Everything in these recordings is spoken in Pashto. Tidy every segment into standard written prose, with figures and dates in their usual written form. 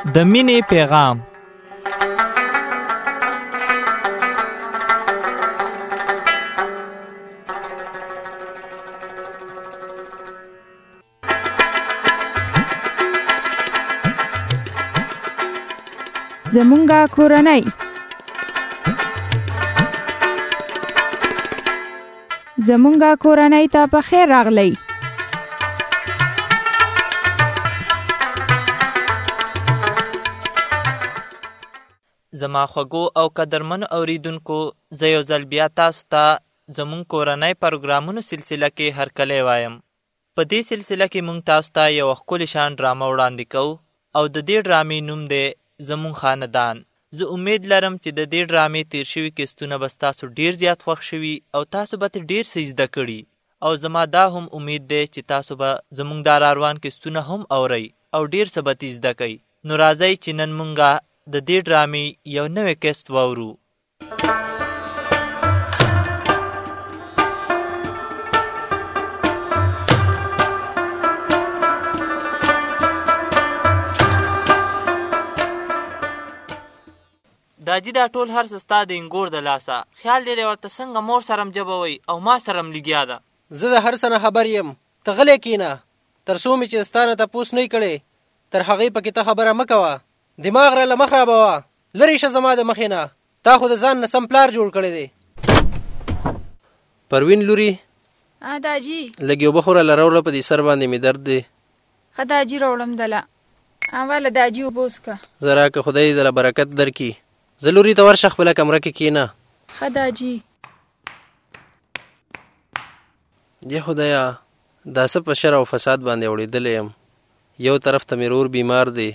د مینې پیغام. زمونږه کورنۍ ته په خیر راغلی. زما خوږو او قدرمنو اوریدونکو، زه یو ځل بیا تاسو ته زمونږ کورنۍ پروګرامونو سلسله کې هرکلی وایم. په دې سلسله کې مونږ تاسو ته یو ښکلې شان ډرامه وړاندې کوو او د دې ډرامې نوم دی زمونږ خاندان. زه امید لرم چې د دې ډرامې تیر شوي قسطونه به ستاسو ډیر زیات خوښ شوي او تاسو به ترې ډیر څه زده کړي، او زما دا هم امید دی چې تاسو به زمونږ دا راروان قسطونه هم اورئ او ډیر څه به ترې زده کوئ. نو راځئ چې نن مونږه د دې ډرامې یو نوی قسط واورو. داجی دا ټول هر څه ستا د انګور د لاسه، خیال دی ورته څنګه مور سره م جبوئ او ما سره م لګیا ده. زه د هر څه نه خبر یم، ته غلی کښېنه. تر څو مې چې ستا نه تپوس نه یې کړی تر هغې پکې ته خبره مه کوه. دماغ راله مه خرابوه، لرې شه زما د مخې نه. تا خو د ځان نه سم پلار جوړ کړی دی. پروین لوري، داجي لږ یو بخوره لروله، په دې سر باندې مې درد دی. ښه داجي راوړم دله. اوله داجي اوبه وڅښه. زه راکه خدای دله برکت درکړي. زه لوري ته ورشه، خپله کمره کې کښېنه. ښه داجي. یا خدایا، دا څه په شر او فساد باندې اورېدلی یم. یو طرف ته مې رور بیمار دی،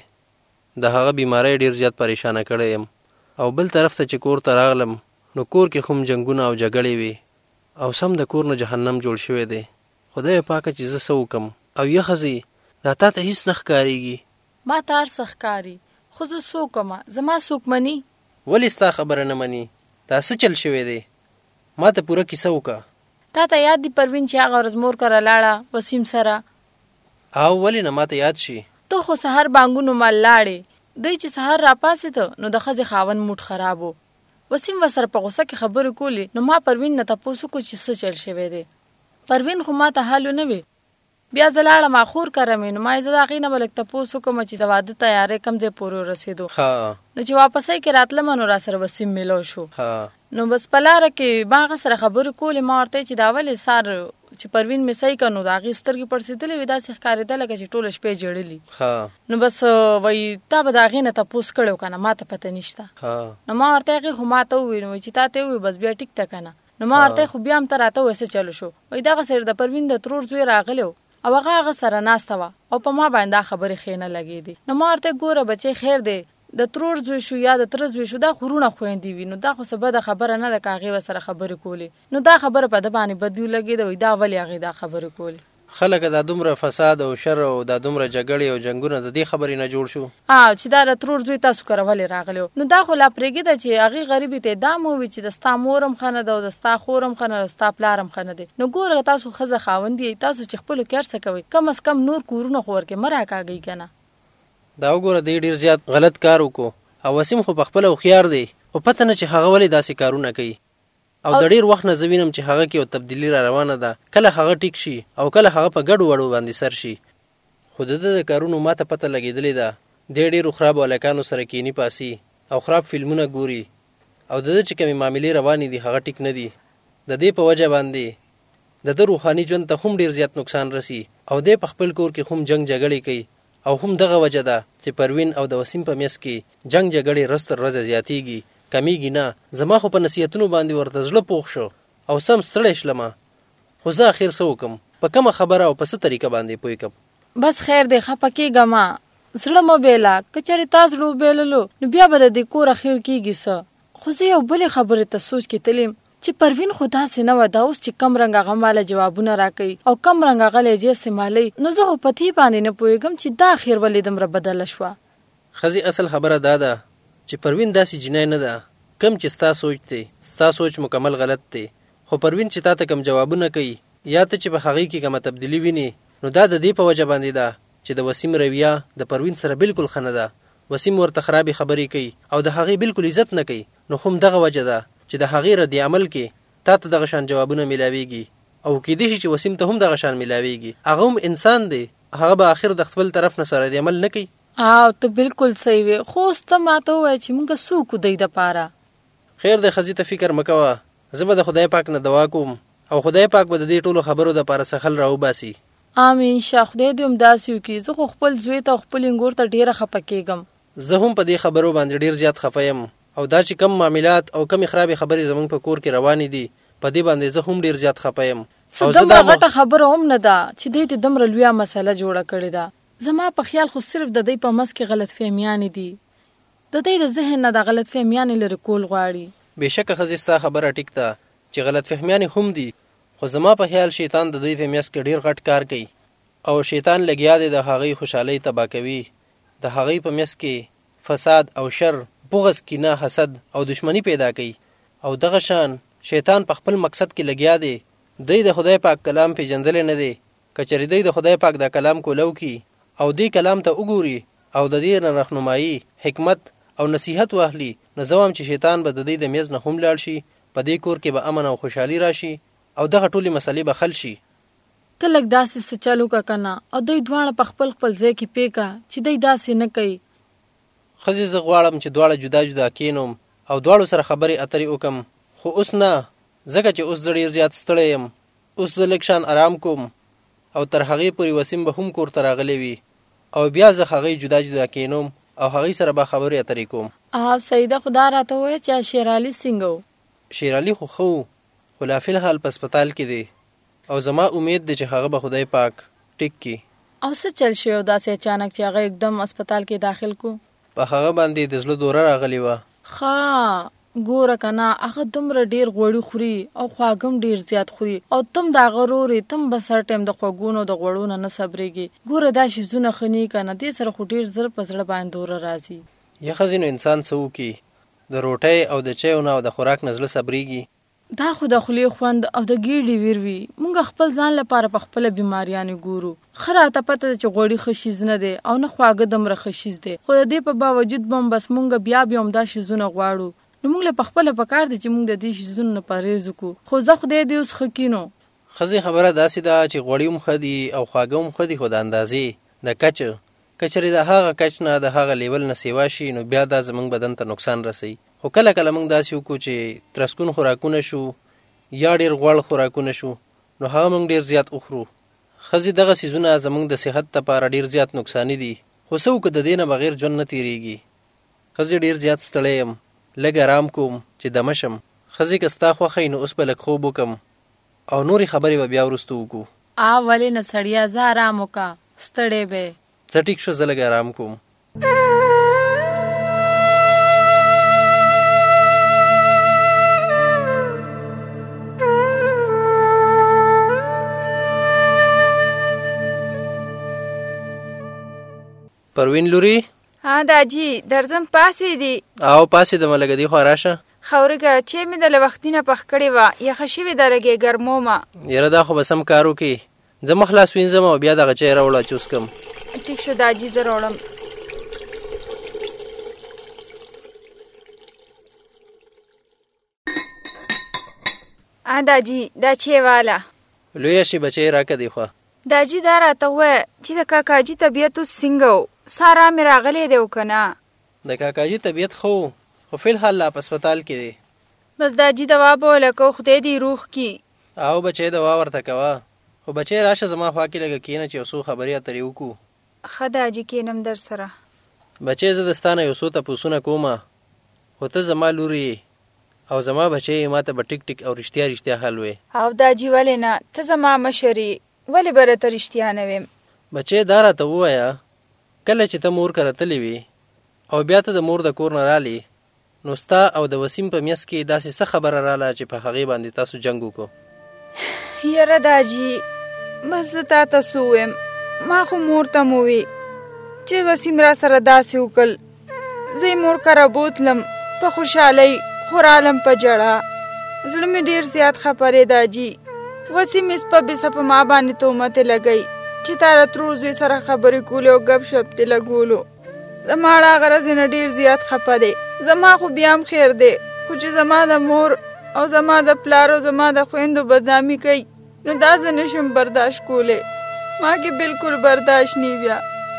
د هغه بیماری ډېر زیات پریشانه کړی یم، او بل طرف ته چې کور ته راغلم نو کور کې خو جنګونه او جګړې وي او سم د کور نه جهنم جوړ شوی دی. خدای پاکه چې زه څه وکړم. او یا ښځې، دا تا ته هېڅ نه ښکارېږي؟ ما ته هر څه ښکاري، خو زه څوک ومه؟ زما څوک مني؟ ولې ستا خبره نه مني؟ دا څه چل شوی دی؟ ما ته پوره کیسه وکړه. تا ته یاد دی پروین چې هغه ورځ مور کره لاړه وسیم سره؟ او ولې نه ما ته یاد شي؟ ته خو سهار بانګونو مال لاړې. دوی چې سهار راپاسېده نو د ښځې خاوند موډ خراب و. وسیم ورسره په غوسه کې خبرې کولې. نو ما پروین نه تپوس وکړو چې څه چل شوی دی. پروین خو ما ته حال ونه وي. بیا زه لاړم ما خور کره مې. نو ما یې زه د هغې نه به لږ تپوس وکړم چې د واده تیاری کوم ځای پورې ورسېدو. نو چې واپسۍ کې راتلم نو را سره وسیم میلو شو. نو بس په لاره کې ما هغه سره خبرې کولې. ما ورته چې دا ولې سار چې پروین مې صحیح کړ نو د هغې سترګې پړسېدلې وې، داسې ښکارېده لکه چې ټوله شپې ژړلي. نو بس وایي تا به د هغې نه تپوس کړی و که نه؟ ما ته پته نشته. نو ما ورته هغې خو ما ته وویل چې تا ته یې وویل بس بیا ټیک ته که نه. نو ما ورته خو بیا هم ته راته ووایې څه چلو شو؟ وایي دغسې د پروین د ترور زوی راغلی و او هغه سره ناسته وه او په ما باندې دا خبرې ښې نه لګېدې. نو ما ورته ګوره بچی خیر دی، د ترور زوی شو یا د تره زوی شو، دا خو وروڼه خویندې وي، نو دا خو څه بده خبره نه ده که هغې ورسره خبرې کولې. نو دا خبره په ده باندې بد ولګېده. وایي دا ولې هغې دا خبرې کولې؟ خلک دا دومره فساد او شر او دا دومره جګړې او جنګونه د دې خبرې نه جوړ شو چې دا د ترور زوی تاسو کره ولې راغلی و. نو دا خو لا پرېږده چې هغې غریبې ته دا مو وي چې د ستا مور هم ښه نه ده او د ستا خور هم ښه نه ده او ستا پلار هم ښه نه دی. نو ګوره تاسو ښځه خاوند یې، تاسو چې خپلو کې هر څه کوئ کم از کم نور کورونه خو ورکې مه راکاږئ که نه. دا وګوره دی ډېر زیات غلط کار وکړو. او وسیم خو پخپله هوښیار دی، خو پته نه چې هغه ولې داسې کارونه کوي. او د ډېر وخت نه زه وینم چې هغه کې یو تبدیلي را روانه ده. کله هغه ټیک شي او کله هغه په ګډو وړو باندې سر شي. خو د ده د کارونو ما ته پته لګېدلې ده. دی ډېرو خرابو هلکانو سره کیني پاسي او خراب فلمونه ګوري او د ده چې کومې معاملې روانې دي هغه ټیک نه دي. د دې په وجه باندې د ده روحاني ژوند ته هم ډېر زیات نقصان رسي او دی په خپل کور کې هم جنګ جګړې کوي. او هم دغه وجه ده چې پروین او د وسیم په میس کې جنګ جګړې ورځ تر ورځې زیاتېږي، کمیږي نه. زما خو په نصیحتونو باندې ورته زړه پوخ شو او سم ستړی شلمه. خو زه اخر څه وکړم؟ په کومه خبره او په څه طریقه باندې پوه کړم؟ بس خیر دی، خفه کېږه مه، زړه مه بېله. که چېرې تا زړه وبېللو نو بیا به د دې کور اخر کېږي څه. خو زه یو بلې خبرې ته سوچ کې تلیم چې پروین خو داسې نه وه. دا اوس چې کم رنګ هغه ماله جوابونه راکوي او کم رنګ هغه لهجې استعمالوي، نو زه خو په دې باندې نه پوهېږم چې دا اخر ولې دومره بدله شوه. ښځې اصل خبره دا ده چې پروین داسې جنۍ نه ده. کم چې ستا سوچ دی، ستا سوچ مکمل غلط دی. خو پروین چې تا ته کم جوابونه کوي یا ته چې په هغې کې کومه تبدیلي ویني، نو دا د دې په وجه باندې ده چې د وسیم رویه د پروین سره بالکل ښه نه ده وسیم ورته خرابې خبرې کوي او د هغې بالکل عزت نه کوي، نو خو دغه وجه ده چې د هغې رد عمل کې تا ته دغه شان جوابونه ملاویږي او کېدای شي چې وسیم ته هم دغه شان ملاویږي. هغه هم انسان دی، هغه به آخر د خپل طرف نه سره د عمل نه کوي. ته بالکل صحیح وې، خو اوس ته ماته ووایه چې موږ څوک دی دپاره. خیر دی، ښځې ته فکر مه کوه، زه به د خدای پاک نه دعا کوم او خدای پاک به د دې ټولو خبرو دپاره سخل راوباسي. آمین شه، خدای دې همداسې وکړي. زه خو خپل زوی ته او خپل انګور ته ډېره خفه کېږم. زه هم په دې خبرو باندې ډېر زیات خفه یم او دا چې کم معاملات او کمې خرابې خبرې زموږ په کور کې روانې دي، په دې باندې زه هم ډېر زیات خفه یم. څه دومره غټه خبره هم نه ده چې دې ته دومره لویه مسله جوړه کړې ده. زما په خیال خو صرف د دوی په منځ کې غلط فهمیانې دي، د دوی د ذهن نه د غلط فهمیانې لرې کول غواړي. بېشکه ښځې ستا خبره ټیک ده چې غلط فهمیانې هم دي، خو زما په خیال شیطان د دوی په منځ کې ډېر غټ کار کوي او شیطان لګیا دی د هغوی خوشحالۍ تباه کوي، د هغوی په منځ کې فساد او شر، بغض، کینه، حسد او دشمنی پیدا کوي. او دغه شان شیطان په خپل مقصد کې لګیا دی. دوی د خدای پاک کلام پیژندلی نه دی. که چېرې دوی د خدای پاک دا کلام کولو کي او دې کلام ته وګوري او د دې نه رهنمایي، حکمت او نصیحت واخلي، نو زه وایم چې شیطان به د دوی د میز نه هم لاړ شي، په دې کور کې به امن او خوشحالي راشي او دغه ټولې مسلې به حل شي. ته لږ داسې څه چل وکړه که نه، او دوی دواړه په خپل خپل ځای کې پرېږده چې دوی داسې نه کوي. ښځې زه غواړم چې دواړه جدا جدا کینوم او دواړو سره خبرې اترې وکم، خو اوس نه، ځکه چې اوس زه ډېر زیات ستړی یم. اوس زه لږ شان آرام کوم او تر هغې پورې وسیم به هم کور ته راغلی وي او بیا زه هغې جدا جدا کینوم او هغې سره به خبرې اترې کوم. سیده خدا راته ووایه چې شیرعلي څنګه و؟ شیرعلي خو ښه و، خو لا فلحال په هسپتال کې دی او زما امید دی چې هغه به خدای پاک ټیک کړي. او څه چل شوی و داسې اچانک چې هغه एकदम هسپتال کې داخل کو؟ په هغه باندې د زړه دوره راغلی وه. ګوره که نه، هغه دومره ډېر غوړي خوري او خواږه هم ډېر زیات خوري او تم د هغه ورور یې، تم به سر ټایم د خوږونو د غوړو نه صبرېږي. ګوره دا شیزونه ښه نه که نه، دې سره خو ډېر زر په زړه باندې دوره راځي. یا ښځې نو انسان څه وکړي، د روټۍ او د چایو نه او د خوراک نه زړه صبرېږي. دا خو د خولې خوند او د ګیډې ویر وي. مونږ خپل ځان لپاره په خپله بیماریانې ګورو. ښه راته پته ده چې غوړي ښه شیز نه دی او نه خواږه دومره ښه شیز دی، خو د دې په باوجود به هم بس مونږ بیا هم دا شیزونه غواړو. نو مونږ له پخپله پکار دی چې مونږ د دې شیزونو نه پرهیز وکړو، خو زه خدای دې اوس ښه کینو. ښځې خبره داسې ده چې غوړي هم ښه دي او خواږه هم ښه دي، خو د اندازې د کچ، که چېرې د هغه کچ نه د هغه لیول نه سیوا شي نو بیا دا زموږ بدن ته نقصان رسوي. خو کله کله موږ داسې وکړو چې ترسکون خوراکونه شو یا ډېر غوړ خوراکونه شو نو هغه موږ ډېر زیات وخورو. ښځې دغه څیزونه زموږ د صحت لپاره ډېر زیات نقصاني دي، خو څه وکړو د دې نه بغیر ژوند نه تېرېږي. ښځې ډېر زیات ستړی یم، لږ آرام کوم چې دمه شم. ښځې که ستا خوښه وي نو اوس به لږ خوب وکړم او نورې خبرې به بیا وروسته وکړو. ولې نه سړیه، زه آرام وکړه، ستړی به څه ټیک شو، زه لږ آرام کوم. پروین لوري؟ داجي درځم، پاسې دي؟ او پاسې دمه، لږه دې خوا راشه. خورګه چې مې د وختي نه پخ کړې وه، یخه شوې ده لږې ګرمومه. یاره دا خو به سم کار وکړي، زه مخ لاس وینځم او بیا دغه چای راوړه چې وڅښم. ټیک شو داجي، زه راوړم. داجي دا چای واله. لویه شي بچی راکه دی خوا. داجي دا راته ووایه چې د کاکاجي طبیعت اوس څنګه و؟ سارا مې راغلی دی او که نه؟ د کاکاجي طبیعت ښه و، خو فلحال لا په هسپتال کې دی. بس داجي دوا به ولکو، خدای دې روغ کي. او بچی دوا ورته کوه، خو بچی راشه زما خوا کې لږه کښېنه چې یو څو خبرې اترې وکړو. ښه داجي کښېنم در سره. بچی زه د ستا نه یو څو تپوسونه کومه، خو ته زما لور یې او زما بچی یې، ما ته به ټیک ټیک او رښتیا رښتیا حل وې. او داجي ولې نه، ته زما مشر یې، ولې به راته رښتیا نه ویم؟ بچی دا راته ووایه، کله چې ته مور کره تللی وې او بیا ته د مور د کور نه رالې نو ستا او د وسیم په میس کې داسې څه خبره راله چې په هغې باندې تاسو جنګ وکړو؟ یاره داجي بس زه تا ته څه ووایم، ما خو مور ته مو وې چې وسیم را سره داسې وکړل. زه یې مور کره بوتلم په خوشحالۍ، خو رالم په ژړا. زړه مې ډېر زیات خفه دی داجي. وسیم یې سپه بېسه په ما باندې تهمتې لګوي چې تا له ترور زوی سره خبرې کولې او ګپ شپ دې لګولو. زما هغه ورځې نه ډېر زیات خفه دی. زما خو بیا هم خیر دی، خو چې زما د مور او زما د پلار او زما د خویندو بدنامي کوي نو دا زه نشم برداشت کولی. ما کې بالکل برداشت نی بیا.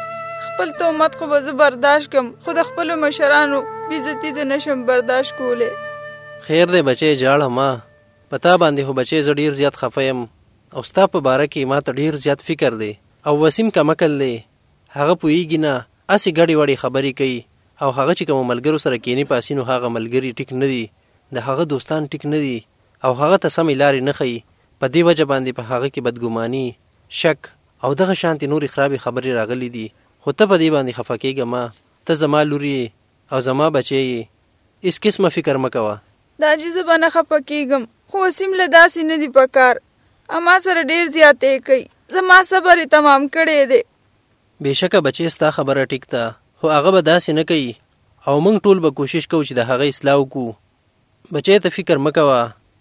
خپل تهمت خو به زه برداشت کم، خو د خپلو مشرانو بېزتي زه نشم برداشت کولی. خیر دی بچی جاړه ما، په تا باندې خو بچی زه ډېر زیات خفه یم او ستا په باره کې ما ته ډېر زیات فکر دی. او وسیم کمکل دی، هغه پوهېږي نه، هسې ګډې وډې خبرې کوي. او هغه چې کومو ملګرو سره کینې پاسي نو هغه ملګري ټیک نه دي، د هغه دوستان ټیک نه دي، او هغه ته سمې لارې نه ښیي. په دې وجه باندې په هغه کې بدګماني، شک او دغه شانتې نورې خرابې خبرې راغلي دي. خو ته په دې باندې خفه کېږه ما، ته زما لور یې او زما بچی یې، هېڅ قسمه فکر مه کوه. دا چې زه به نه خفه کېږم، خو وسیم له داسې نه دي په کار. اما سره ډېر زیاتې کوي، زما صبر یې تمام کړی دی. بېشکه بچی ستا خبره ټیک ده، خو هغه به داسې نه کوي او موږ ټول به کوشش کوو چې د هغه اصلاح وکړو. بچی ته فکر مه کوه،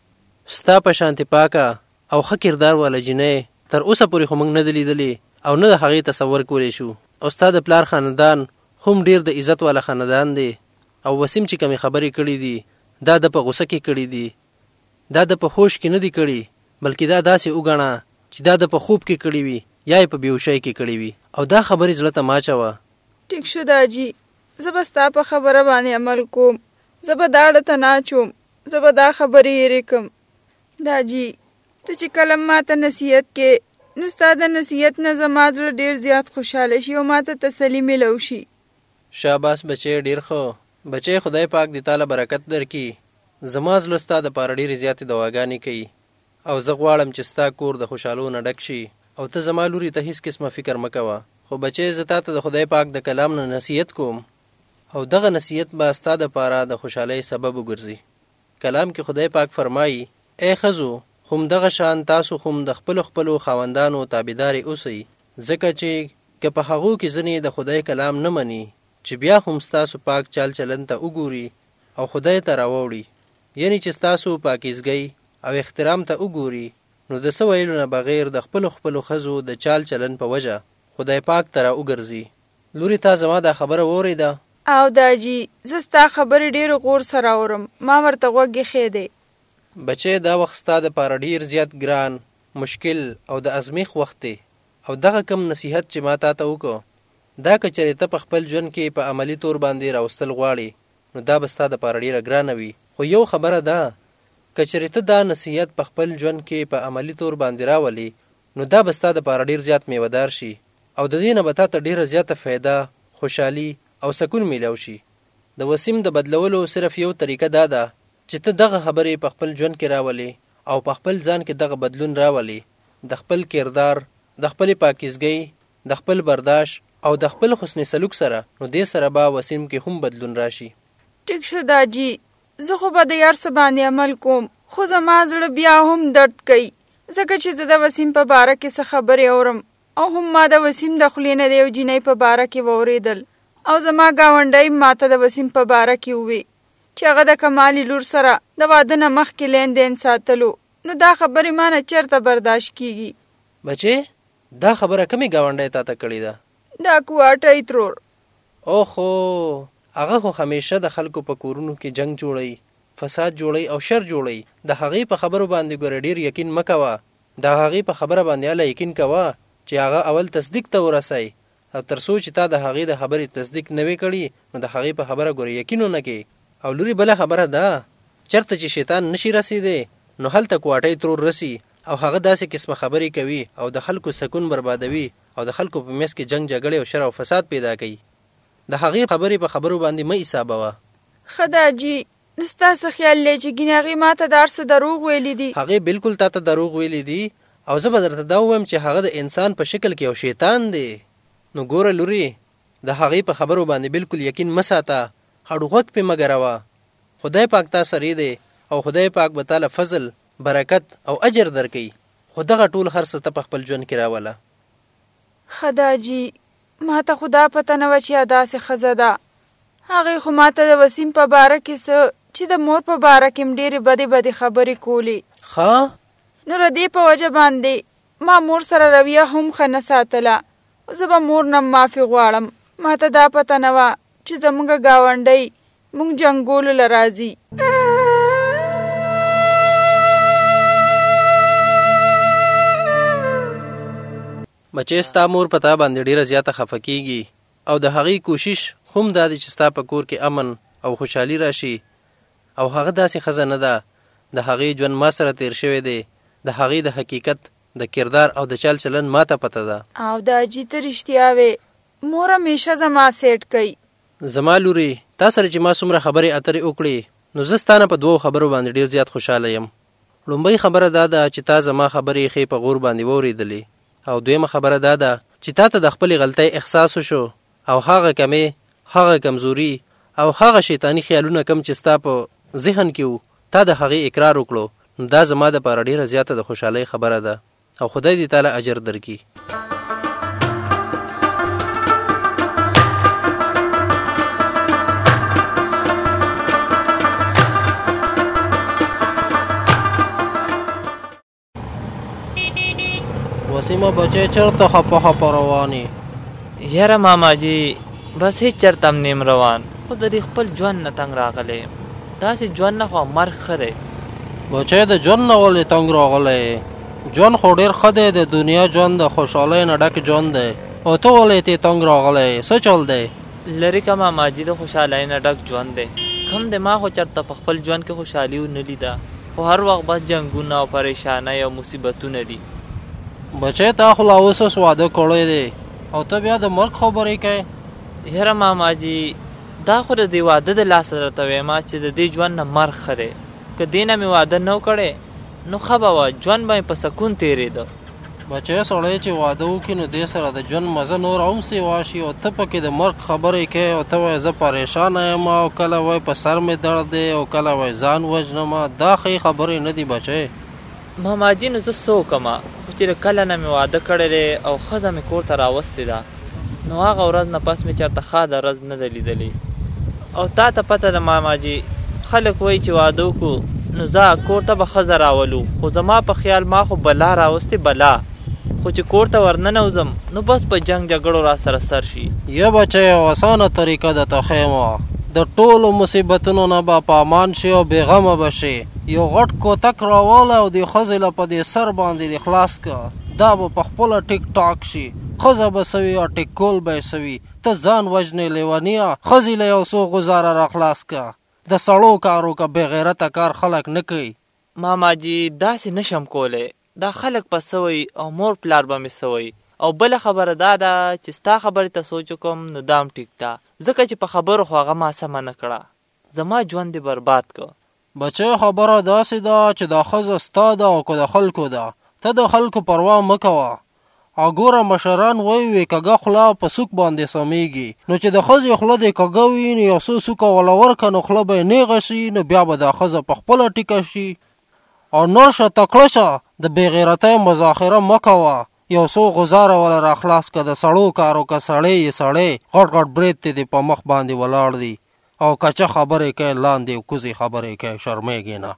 ستا په شانتې پاکه او ښه کردار والا جینۍ تر اوسه پورې خو موږ نه ده لیدلې او نه د هغې تصور کولی شو. او ستا د پلار خاندان هم ډېر د عزت والا خاندان دی. او وسیم چې کمې خبرې کړي دي دا د په غوسه کې کړي دي، دا د په هوش کې نه دي کړي، بلکې دا داسې وګڼه چې دا د په خوب کې کړي وي یا یې په بېهوشۍ کې کړي وي. او دا خبرې زړه ته ما اچوه. ټیک شو داجي، زه به ستا په خبره باندې عمل کوم. زه به دا اړه ته نه اچوم، زه به دا خبرې هېرې کړم. داجي ته چې کله ما ته نصیحت کې نو ستا د نصیحت نه زما زړه ډېر زیات خوشحاله شي او ما ته تسلي میلو شي. شاباس بچی، ډېر ښه بچی، خدای پاک دې تاله برکت درکړي. زما زړه ستا دپاره ډېرې زیاتې دواګانې کوي او زه غواړم چې ستا کور د خوشحالو نه ډک شي. او ته زما لوري ته هېڅ قسمه فکر مه کوه. خو بچی زه تا ته د خدای پاک د کلام نه نصیحت کوم او دغه نصیحت به ستا دپاره د خوشحالۍ سبب وګرځي. کلام کې خدای پاک فرمایي، ای ښځو هم دغه شان تاسو هم د خپلو خاوندانو تابعدارې اوسئ، ځکه چې که په هغو کې ځینې د خدای کلام نه مني چې بیا هم ستاسو پاک چال چلن ته وګوري او خدای ته راوړي، یعنی چې ستاسو پاکیزګۍ او احترام ته وګوري، نو د څه ویلو نه بغیر د خپلو ښځو د چال چلن په وجه خدای پاک ته راوګرځي. لورې تا زما دا خبره واورېده؟ او داجي زه ستا خبرې ډېرو غور سره اورم، ما ورته غوږ ایښی دی. بچی دا وخت ستا دپاره ډېر زیات ګران، مشکل او د ازمیښت وخت دی. او دغه کم نصیحت چې ما تا ته وکړو دا که چېرې ته په خپل ژوند کې په عملي طور باندې راوستل غواړې نو دا به ستا دپاره ډېره ګرانه وي. خو یو خبره ده، که چېرې ته دا نصیحت په خپل ژوند کې په عملي طور باندې راولې نو دا به ستا دپاره ډېر زیات میوهدار شي او د دې نه به تا ته ډېره زیاته فایده، خوشحالي او سکون میلاو شي. د وسیم د بدلولو صرف یو طریقه دا ده چې ته دغه خبرې په خپل ژوند کې راولې او په خپل ځان کې دغه بدلون راولې، د خپل کردار، د خپلې پاکیزګۍ، د خپل برداشت او د خپل حسن سلوک سره، نو دې سره به وسیم کې هم بدلون راشي. ټیک شو داجي، زه خو به د یار څه باندې عمل کوم، خو زما زړه بیا هم درد کوي ځکه چې زه د وسیم په باره کې څه خبرې اورم او هم ما د وسیم د خولې نه د یو جینۍ په باره کې واورېدل او زما ګاونډی ما ته د وسیم په باره کې ووی چې هغه د کمالي لور سره د واده نه مخکې لین دین ساتلو. نو دا خبرې ما نه چېرته برداشت کېږي. بچې دا خبره کومې ګاونډی تا ته کړې ده؟ دا کوواټی ترور. اوخو هغه خو همیشه د خلکو په کورونو کې جنگ جوړوي، فساد جوړوي او شر جوړوي. د هغې په خبرو باندې ګوره ډېر یقین مه کوه. د هغې په خبره باندې هله یقین کوه چې هغه اول تصدیق ته ورسئ، او تر څو چې تا د هغې د خبرې تصدیق نه وي کړي نو د هغې په خبره ګوره یقین ونه کړې. او لوري بله خبره ده، چېرته چې شیطان نشي رسېدی نو هلته کوواټی ترور رسي او هغه داسې قسمه خبرې کوي او د خلکو سکون بربادوي او د خلکو په منځ کې جنگ جګړې او شر او فساد پیدا کوي. د هغې خبرې په خبرو باندې مه حسابوه. ښه داجي، نو ستا څه خیال دی چې ګینې هغې ما ته دا هر څه دروغ ویلي دي؟ هغې بلکل تا ته دروغ ویلي دي او زه به درته دا ووایم چې هغه د انسان په شکل کې یو شیطان دی. نو ګوره لوري، د هغې په خبرو باندې بلکل یقین مه ساته، هډو غوږ پې مه ګروه. خدای پاک تا سره دی او خدای پاک به تاله فضل، برکت او اجر درکوي. خو دغه ټول هر څه ته په خپل ژوند کې راوله. ښه داجي، ما ته خو دا پته نه وه چې داسې ښځه ده. هغې خو ما ته د وسیم په باره کې څه چې د مور په باره کې م ډېرې بدې خبرې کولې. ښه نو د دې په وجه باندې ما مور سره رویه هم ښه نه ساتله. زه به مور نه معافي غواړم، ماته دا پته نه وه چې زموږ ګاونډی موږ جنګولو له راځي. بچې ستا مور په تا باندې ډېره زیاته خفه کېږي او د هغې کوشش هم دا دی چې ستا په کور کې امن او خوشحالي راشي او هغه داسې ښځه نه ده. د هغې ژوند ما سره تیر شوی دی. د هغې د حقیقت د کردار او د چل چلن ما ته پته ده. او د اجي ته رښتیا وې مور همیشه زما سیټ کوي. زما لورې تا سره چې ما څومره خبرې اترې وکړې نو زه ستا نه په دوو خبرو باندې ډېر زیات خوشحاله یم. لومبۍ خبره دا ده چې تا زما خبرې ښې په غور باندې واورېدلې او دویمه خبره دا ده چې تا ته د خپلې غلطۍ احساس وشو او هغه کمې، هغه کمزوري او هغه شیطاني خیالونه کم چې ستا په ذهن کې وو تا د هغې اقرار وکړو. نو دا زما دپاره ډېره زیاته د خوشحالۍ خبره ده او خدای دې تعالی اجر درکړي. وسیمه بچې چېرته خپه خپه روانې؟ یاره ماماجي بس هېڅ چېرته هم نیم روان، خو د دې خپل ژوند نه تنګ راغلی یم. داسې ژوند نه خو مرګ ښه دی. بچې د ژوند نه ولې تنګ راغلی؟ ژوند خو ډېر ښه دی، د دنیا ژوند د خوشحالۍ نه ډک ژوند دی. او ته ولې تې تنګ راغلی؟ څه چل دی؟ لرې که ماماجي د خوشحالۍ نه ډک ژوند دی. کم دی ما خو چېرته په خپل ژوند کې خوشحالي ونه لیده، خو هر وخت بس جنګونه او پریشانۍ او مصیبتونه دي. بچې تا خو لا اوس واده کړی دی او ته بیا د مرګ خبرې کوې؟ یاره ماماجي دا خو د دې واده د لاسه درته وایم چې د دې ژوند نه مرګ ښه دی. که دې نه مې واده نه و کړی نو ښه به وه، ژوند به مې په سکون تېرېده. بچې سړی چې واده وکړي نو دې سره د ژوند مزه نور هم سیوا شي او ته پکې د مرګ خبرې کوې او ته وایې زه پریشانه یم او کله وایې په سر مې درد دی او کله وایې ځان وژنمه. دا ښې خبرې نه دي بچې. ماماجي نو زه څه وکړمه چې کله نه مې واده کړی دی او ښځه مې کور ته راوستې ده نو هغه ورځ نه پس مې چېرته ښاده ورځ نه ده لیدلې. او تا ته پته ده ماماجي خلک وایي چې واده وکړو نو زه کور ته به ښځه راولو، خو زما په خیال ما خو بلا راوستې بلا، خو چې کور ته ورننوځم نو بس په جنګ جګړو را سره سر شي. یا بچی یو اسانه طریقه درته ښیم، د ټولو مصیبتونو نه به په امان شي او بېغمه به شي. یو غټ کوتک راواله او د ښځې له په دې سر باندې دې خلاص که، دا به په خپله ټیک ټاک شي. ښځه به سوي او ټیک کول به یې سوي. ته ځان وژنې لیونیه، ښځې له یو څو غزاره را خلاص که. د سړو کارو که بې غیرته کار خلک نه کوي. ماماجي داسې نشم کولی، دا خلک به سوی او مور پلار به مې سوی. او بله خبره دا ده چې ستا خبرې ته سوچ وکړم نو دا هم ټیک ده، ځکه چې په خبرو خو هغه ما سمه نه کړه، زما ژوند دې برباد که. بچی خبره داسې ده چې دا ښځه ستا ده او که د خلکو ده، ته د خلکو پروا مه کوه. او ګوره مشران وایي کږه خوله په سوک باندې سمیږي، نو چې د ښځې خوله دې کږه وي نو یو څو سوکه وله ورکه نو خوله به یې نیغه شي، نو بیا به دا ښځه په خپله ټیکه شي. او نور شه تکړه شه، د بې غیرتۍ مذاخره مه کوه. یو څو غزاره وله را خلاص که، د سړو کارو که سړی یې سړی، غټ غټ برید ته دې په مخ باندې ولاړ دي او کچه خبرې کوي لاندې او کوزې خبرې کوي، شرمېږي نه.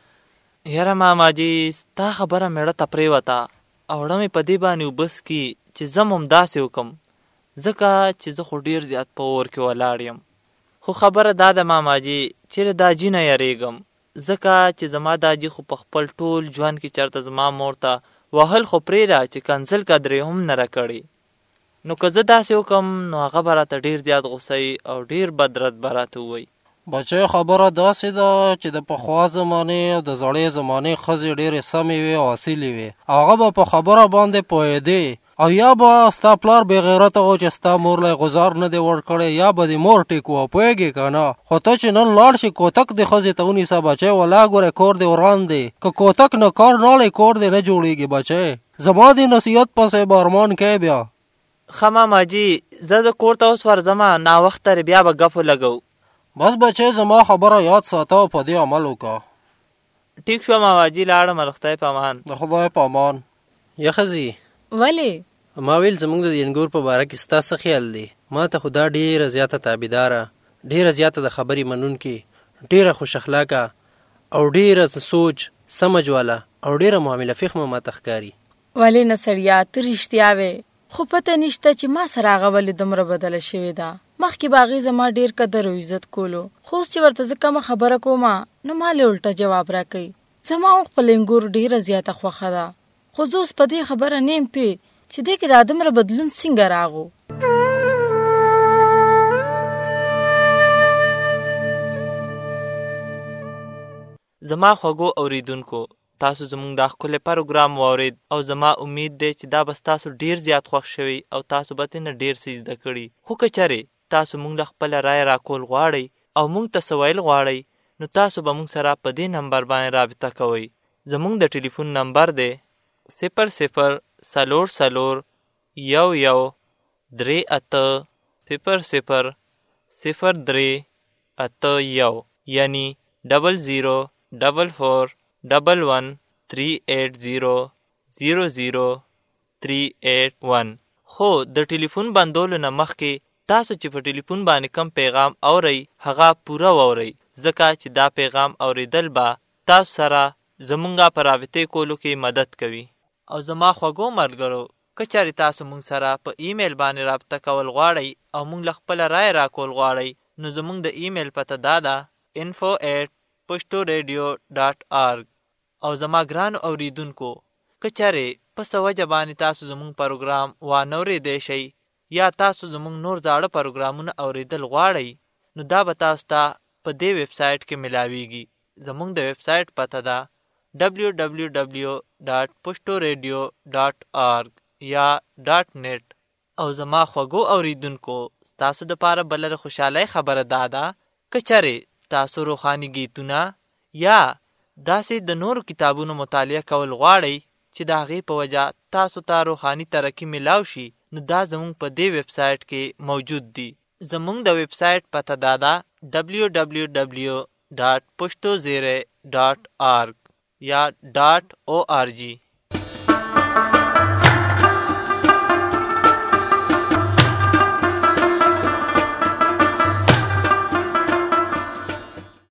یاره ماماجي ستا خبره مېړه ته پرېوته او ړه مې په دې باندې وبس کي چې زه هم همداسې وکړم، ځکه چې زه خو ډېر زیات په اور کې ولاړ یم. خو خبره دا ده ماماجي چې له داجي نه یریږم، ځکه چې زما داجي خو په خپل ټول ژوند کې چېرته زما مور ته وهل خو پرېږده چې کنځل قدرې هم نه راکړې. نو که زه داسې وکړم نو هغه به راته ډېر زیات غوسه او ډېر بدرد به راته ووایي. بچی خبره داسې ده چې د پخوا زمانې او د زړې زمانې ښځې ډېرې سمې وې او اصیلې وې. هغه به په خبره باندې پوهېدې، او یا به ستا پلار بې غیرته و چې ستا مور له غزار نه دی ورکړی، یا به دې مور ټیک وه، پوهېږې که نه. خو ته چې نن لاړ شي کوتک دې ښځې ته ونیسه بچی، ولا ګورې کور دې وران دی. که کوتک نه کار ناړې کور دې نه جوړېږي بچی. زما دې نصیحت پسې به ارمان کوې بیا. ښه ماماجي زه د کور ته اوس ورځمه، ناوخته بیا به ګپ ولګو. بس بچی زما خبره یاد ساته او په دې عمل وکړه. ټیک شو ماماجي، لاړم. د خدای په امان. د خدای په امان. یا ښځې ولې؟ ما ویل زموږ د ینګور په باره کې ستا څه خیال دی؟ ما ته خو دا ډېره زیاته تابعداره، ډېره زیاته د خبرې منونکې، ډېره خوش اخلاقه او ډېره سوچ سمج والا او ډېره معامله فخمه ما ته ښکاري. ولې نه سړیا، ته رښتیا وې. خو پته نشته چې ما سره هغه ولې دومره بدله شوې ده. مخکې به هغې زما ډېر قدر او عزت کولو، خو اوس چې ورته زه کومه خبره کومه نو ما لې الټه جواب راکوي. زما هم خپل انګور ډېره زیاته خوښه ده، خو زه اوس په دې خبره نه یم پوه چې دې کې دا دومره بدلون څنګه راغو. زما خوږو اوریدونکو، تاسو زموږ دا ښکلی پروګرام واورید او زما امید دی چې دا به ستاسو ډیر زیات خوښ شوي او تاسو به ترنه ډیر څه زده کړي. خو که چېرې تاسو موږ له خپله رایه راکول غواړئ او موږ ته څه ویل غواړئ نو تاسو به موږ سره په دې نمبر باندې رابطه کوئ. زموږ د ټلیفون نمبر دی 00401138000381 یعنی 00441138000381. خو د ټلیفون بندولو نه مخکې تاسو چې په ټلیفون باندې کم پیغام اورئ هغه پوره واورئ، ځکه چې دا پیغام اوریدل به تاسو سره زمونږه په رابطې کولو کې مدد کوي. او زما خوږو ملګرو، که چېرې تاسو مونږ سره په ایمیل باندې رابطه کول غواړئ او مونږ له خپله رایه راکول غواړئ نو زمونږ د ایمیل پته دا ده info@pushtoradio.org. او زما ګرانو اوریدونکو، که چېرې په څه وجه باندې تاسو زمونږ پروګرام وانورېدی شئ یا تاسو زمونږ نور زاړه پروګرامونه اوریدل غواړئ نو دا به تاسو ته په دې ویب سایټ کې ملاویږي. زمونږ د ویب سایټ پته ده www.pushtoradio.org یا .net. او زما خوږو اوریدونکو، ستاسو دپاره بله د خوشحالۍ خبره دا ده که چېرې تاسو روحاني گیتونه یا داسې د نورو کتابونو مطالعه کول غواړئ چې د هغې په وجه تاسو ته روحاني ترقي ملاو شي نو دا زمونږ په دې ویب سایټ کې موجود دي. زمونږ د ویب سایټ پته دا ده www.pushtoradio.org یا .org.